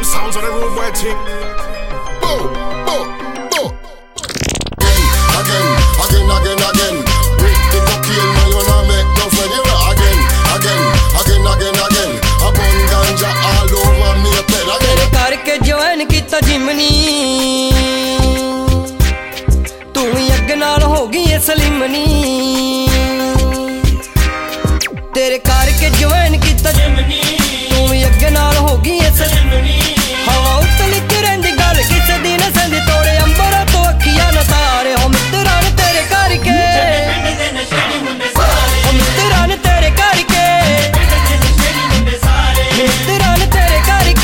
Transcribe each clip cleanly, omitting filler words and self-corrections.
them sounds on the road boy thing. Boom, boom, boom. Again. With the cocaine, man, you not make no friend. You again. A bun ganja all over me a pen again. तेरे करके join कीता जिमनी, तू ही अग नाल हो गई है सलिमनी। तेरे करके ज्वाइन कीता जिमनी, तू ही अग नाल हो गई है सलिमनी। हवा उतली तिरंदी गल किसे दी न संदी तोड़े अंबर तो अखियां न तारे। हो मित्रा ने तेरे करके, हो मित्रा ने तेरे करके, मित्रा ने तेरे करके।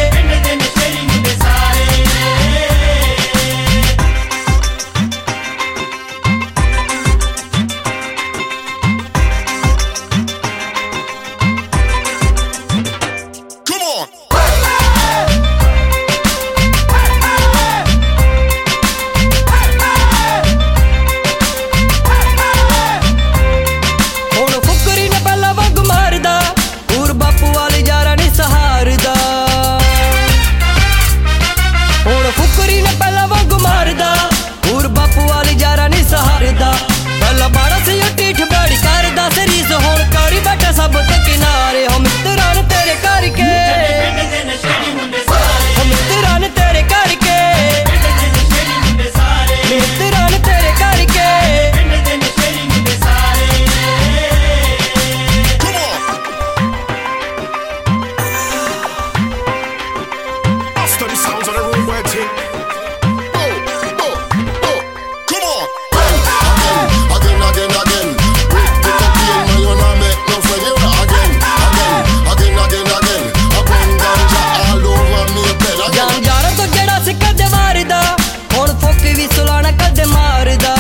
पहला बाड़ा से टीठ बड़ी करदा सरीस होण करी बैठा सब ते किनारे। हो मित्रा ने तेरे करके, हो मित्रा ने तेरे करके, मित्रा ने तेरे करके। After the sounds on the road boy thing. Again. With the cocaine, man, you not make no friend. You again. A bun ganja all over me a pen again. जान यारा तो जड़ा से कदे मारदा, हुण फोकी भी सुलाना कदे मारदा।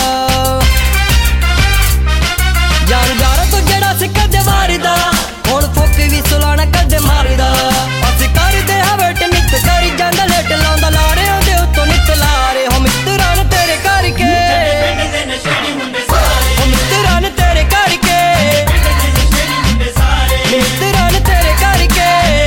जान यारा तो जड़ा से कदे मारदा, हुण फोकी भी सुलाना कदे मारदा। अस करदे हवेट नित करी जांदा लेट लाउंदा लारे ओदे उत्तों नित लारे। हो मित्रा ने तेरे करके, हो मित्रा ने तेरे करके, मित्रा ने तेरे करके।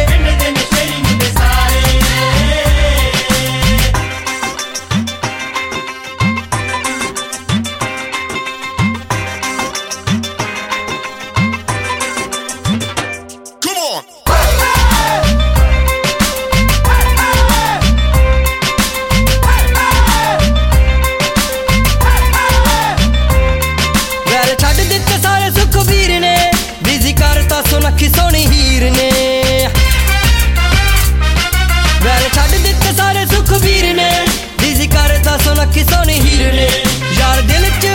छड्ड दित्ते सारे सुख वीर ने, बिजी करता सुनखी सोहनी हीर ने। वैल छड्ड दित्ते सारे सुख वीर ने, बिजी करता सुनखी सोहनी हीर ने। यार दिल च